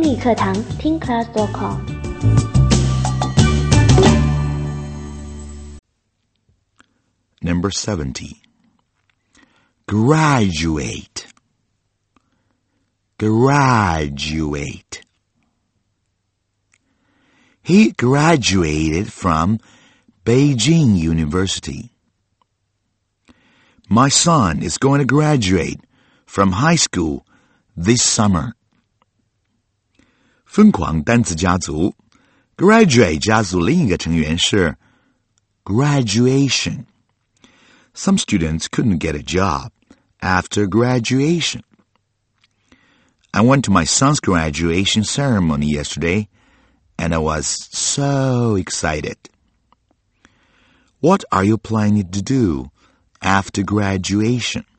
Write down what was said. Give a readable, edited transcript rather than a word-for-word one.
英语课堂听 class.com。 Number 70. Graduate. Graduate. He graduated from Beijing University. My son is going to graduate from high school this summer. 疯狂单词家族 Graduate 家族另一个成员是 Graduation. Some students couldn't get a job after graduation. I went to my son's graduation ceremony yesterday, and I was so excited. What are you planning to do after graduation?